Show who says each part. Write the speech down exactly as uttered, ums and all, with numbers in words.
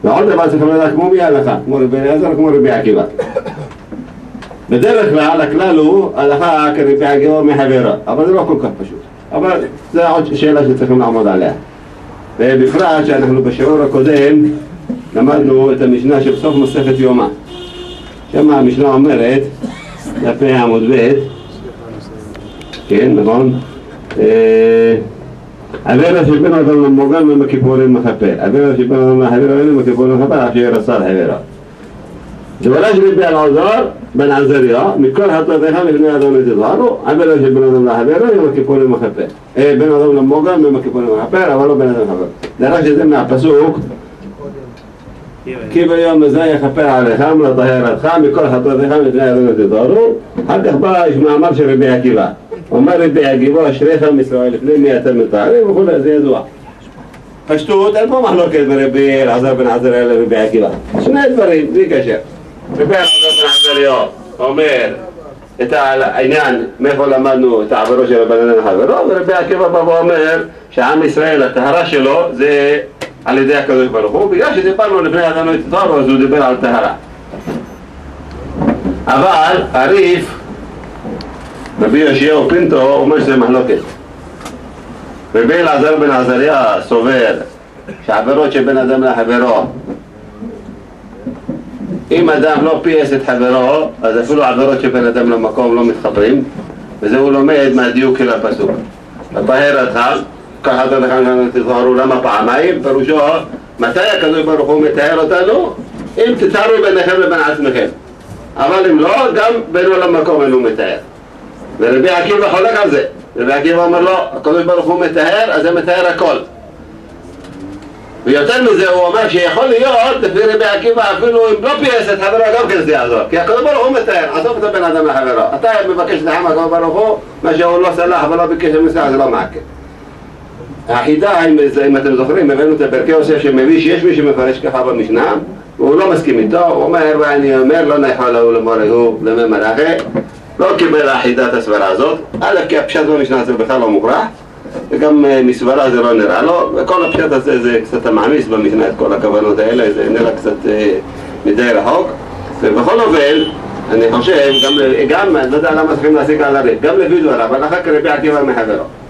Speaker 1: ועוד דבר צריכים לדעת כמו מי הלכה, כמו רבי אליעזר, כמו רבי עקיבא. בדרך כלל, הכלל הוא הלכה כרבי עקיבא מחברה, אבל זה לא כל כך פשוט. אבל זו עוד שאלה שצריכים לעמוד עליה. ובפרט שאנחנו בשיעור הקודם למדנו את המשנה שבסוף מסכת יומא. שם המשנה אומרת, לפני עמוד ב', כן, נכון? עבירה של בן אדם למוגן ומכיפורים מכפר. עבירה של בן אדם לחברה ואין מכיפורים מכפר, אף שירסה לחברה. דברה של רבי אלעזר בן עזריה, מכל חטאותיך לפני אדם תזהרו, עבירה של בן אדם לחברה ומכיפורים מכפר. בן אדם למוגן ומכיפורים מכפר, אבל לא בן אדם לחברה. דרך שזה מהפסוק, כי ביום הזה יכפר עליכם לטהרתך מכל חטאותיך לפני אדם תזהרו. אחר כך בא מאמר של רבי עקיבא. אומר רבי עקיבא, אשריכם ישראל לפני מי אתם מטהרים וכו', זה ידוע. פשטות, אין פה מחלוקת ברבי אלעזר בן עזריה לרבי עקיבא. שני דברים, בלי קשר. רבי אלעזר בן עזריה אומר את העניין, מאיפה למדנו את העברו של בן אדם לחברו, ורבי עקיבא בא ואומר שעם ישראל, הטהרה שלו זה על ידי הקדוש ברוך הוא, בגלל שדיברנו לפני אדם תזהרו, אז הוא דיבר על טהרה. אבל הריף רבי יאשיהו פינטו אומר שזה מחלוקת. רבי אלעזר בן עזריה סובר שעבירות של בן אדם לחברו, אם אדם לא פייס את חברו, אז אפילו עבירות של בן אדם למקום לא מתחברים, וזה הוא לומד מהדיוק של הפסוק. לטהרתך, ככה לכם תזהרו למה פעמיים, פירושו, מתי הקדוש ברוך הוא מטהר אותנו? אם תטהרו ביניכם לבין עצמכם. אבל אם לא, גם בינו למקום אינו מטהר. ורבי עקיבא חולק על זה. רבי עקיבא אומר לו, הקדוש ברוך הוא מטהר, אז זה מטהר הכל. ויותר מזה הוא אומר שיכול להיות, לפי רבי עקיבא, אפילו אם לא פייס את חברו, גם כן זה יעזור. כי הקדוש ברוך הוא מטהר, עזוב את הבן אדם לחברו. אתה מבקש לחם הקדוש ברוך הוא, מה שהוא לא סלח ולא ביקש למסע, זה לא מעקב. החידה, אם אתם זוכרים, הבאנו את הפרקי יוסף שמביא שיש מי שמפרש ככה במשנה, והוא לא מסכים איתו, הוא אומר, ואני אומר, לא נחל לו למורהו לממרחי, לא קיבל החידת הסברה הזאת, א' כי הפשט במשנה הזה בכלל לא מוכרח, וגם מסברה זה לא נראה לו, וכל הפשט הזה זה קצת המעמיס במשנה את כל הכוונות האלה, זה נראה קצת מדי רחוק, ובכל אופן, אני חושב, גם, גם, אני לא יודע למה צריכים להסיק על הריב, גם לפי דבריו, אבל אחר כך רבי עקיבא מחברו.